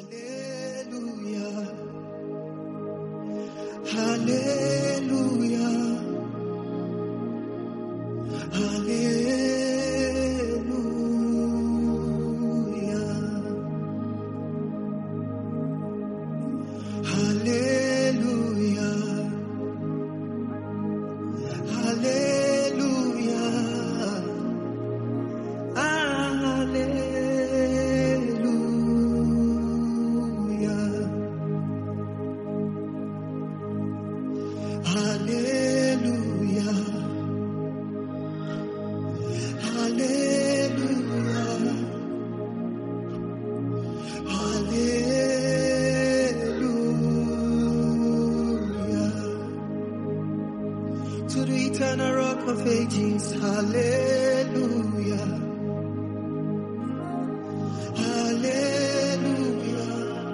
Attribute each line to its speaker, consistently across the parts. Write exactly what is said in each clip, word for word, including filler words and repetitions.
Speaker 1: Hallelujah. Hallelujah. Hallelujah. Hallelujah. Hallelujah. Hallelujah. Hallelujah. To the eternal rock of ages. Hallelujah. Hallelujah.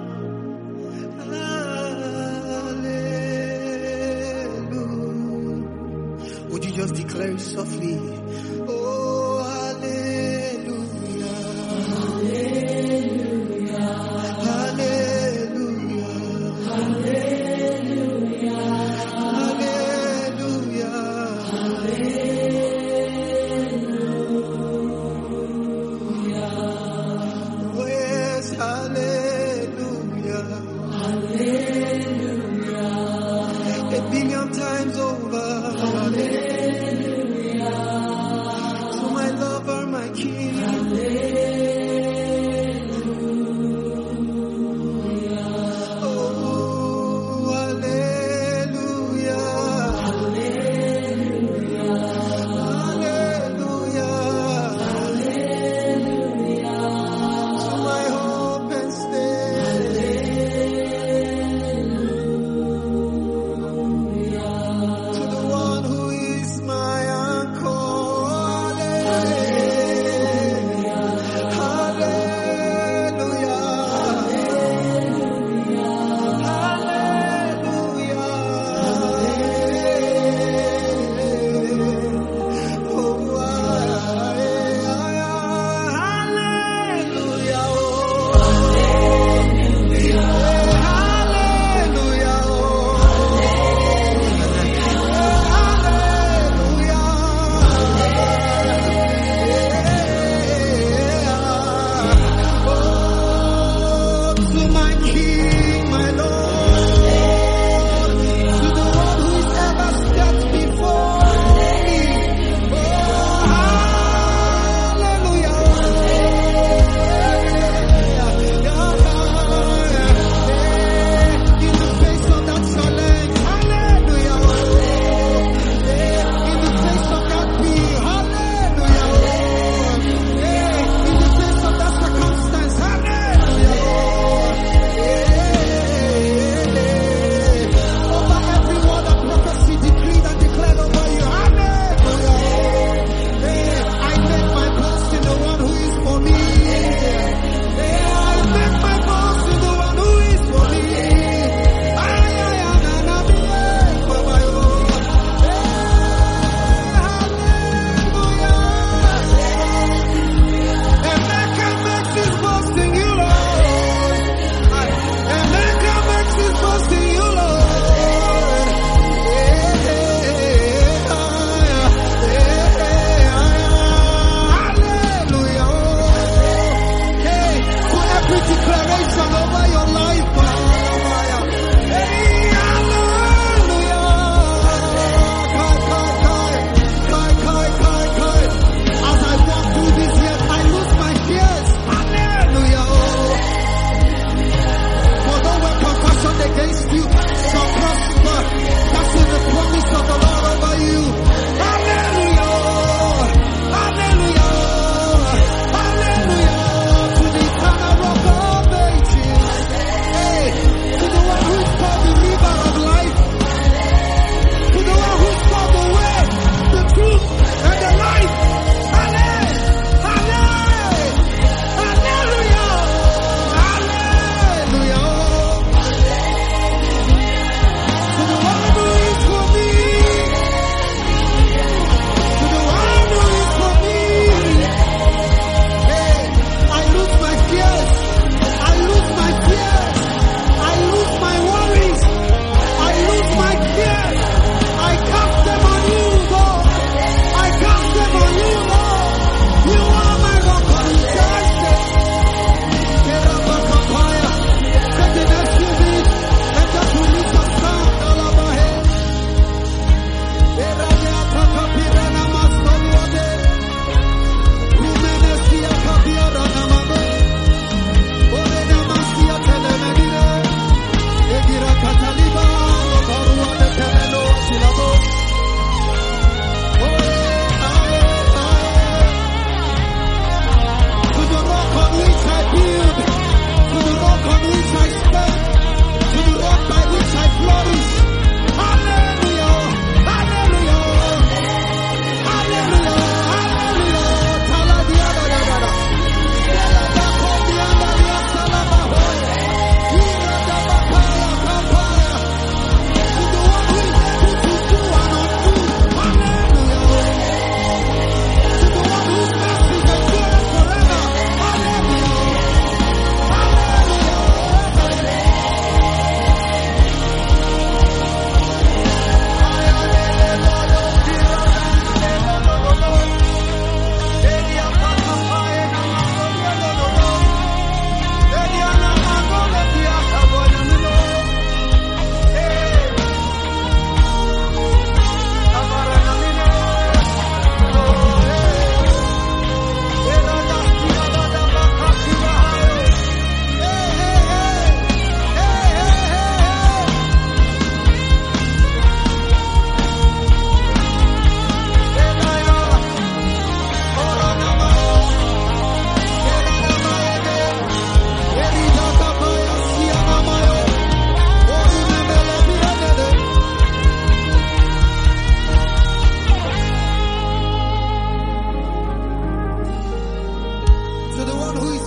Speaker 1: Hallelujah. Would you just declare it softly? Oh, hallelujah.
Speaker 2: Hallelujah.
Speaker 1: Hallelujah.
Speaker 2: Hallelujah.
Speaker 1: Hallelujah. Oh, yes, hallelujah.
Speaker 2: Hallelujah.
Speaker 1: A billion times over.
Speaker 2: Hallelujah.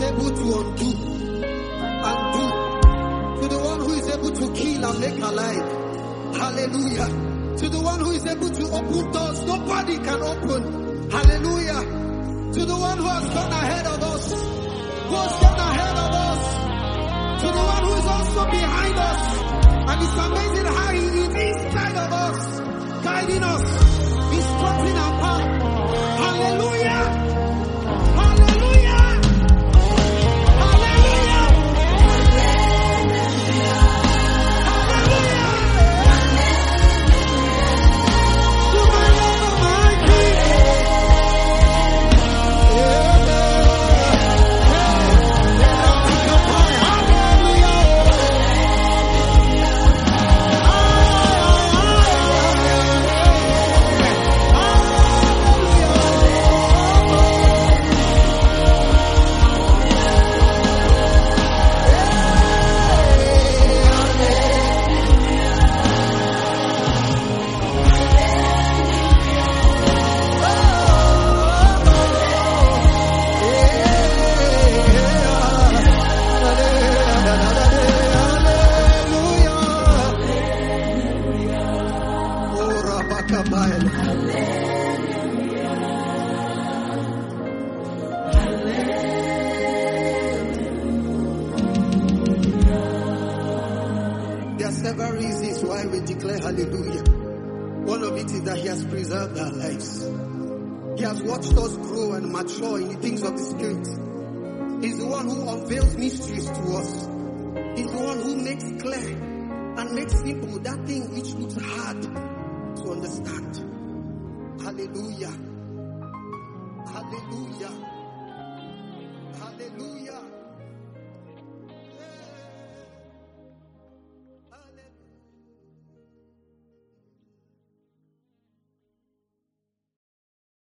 Speaker 1: able to undo, undo, to the one who is able to kill and make alive. Hallelujah. To the one who is able to open doors nobody can open. Hallelujah. To the one who has gone ahead of us, who has gone ahead of us, to the one who is also behind us. And it's amazing how he is inside of us, guiding us, instructing our path. Hallelujah! Hallelujah! Hallelujah! To my Lord, my King. There are several reasons why we declare hallelujah. One of it is that he has preserved our lives. He has watched us grow and mature in the things of the Spirit. He's the one who unveils mysteries to us. He's the one who makes clear and makes simple that thing which looks hard to understand. Hallelujah. Hallelujah. Hallelujah.